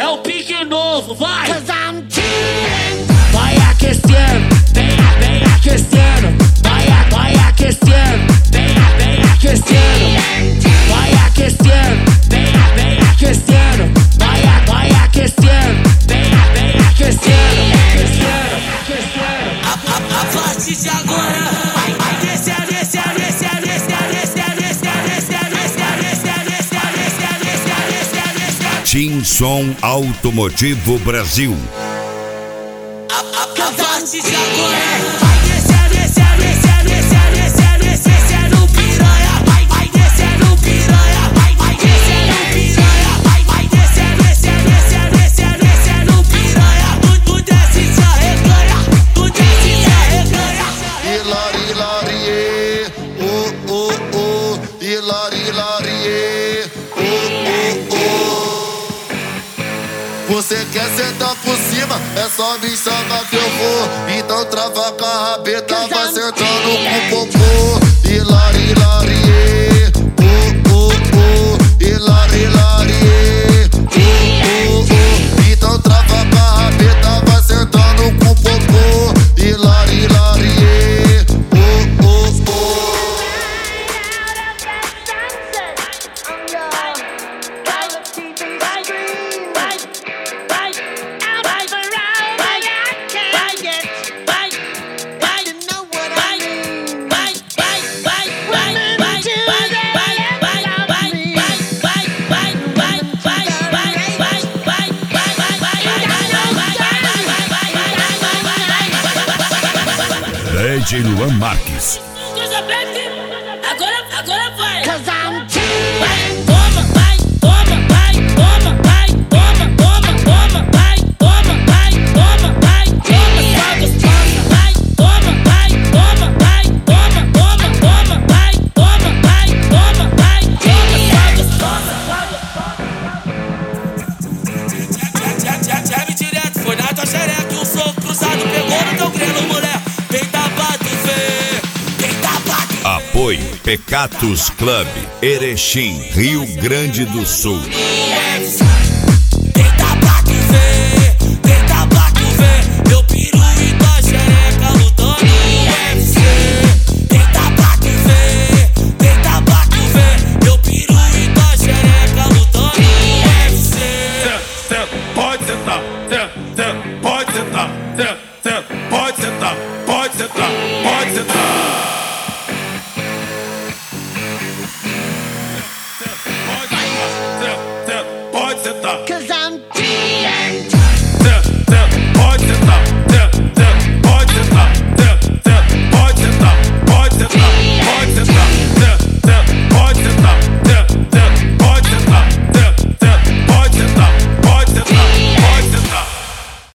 é o pique novo, vai! 'Cause I'm cheating. Vai aquecendo, vem aquecendo. Vai aquecendo, vem aquecendo. Vai aquecendo, vem aquecendo. Vai aquecendo, vem aquecendo. A partir de agora, vai descer, descer, descer, descer, descer, descer, descer, descer, descer, descer, descer, descer, descer. Tim Som Automotivo Brasil. A partir de agora, vai descer, descer, descer, descer, descer, descer no piranha. Vai descer no piranha. Vai descer no piranha. Vai descer, descer, descer, descer, descer no piranha. Tu desce se arreganha. Tu desce se arreganha. Hilari, larie, oh, oh, oh. Hilari, larie, oh, oh, oh. Você quer sentar por cima? É só me chamar que eu vou. Então trava com a rabeta, vai sentando com o popô. Hilari, larie, oh, oh, oh. Hilari, larie, oh, oh, oh. Então trava com a rabeta, vai sentando com o popô. Hilari, larie, oh, oh, oh. DJ Luan Marques. Agora vai. 'Cause I'm cheating. Toma, vai, toma, vai, toma, vai, toma, toma, toma, vai, toma, vai, toma, vai, toma, só gostosa, vai, toma, vai, toma, vai, toma, toma, toma, vai, toma, vai, toma, vai, toma, só gostosa. Jab direto, foi na tua xereca, um soco cruzado, pegou no teu grelo, mulher. Deita pra tu ver, deita pra tu ver. Apoio Pecatus Club, Erechim, Rio Grande do Sul. Deita pra tu ver, deita pra tu ver. Meu piru e tua xereca lutando no UFC. Deita pra tu ver, deita pra tu ver. Meu piru e tua xereca lutando no UFC. Pode sentar, pode sentar, pode sentar, pode sentar, pode sentar. Pode sentar. 'Cause I'm cheating.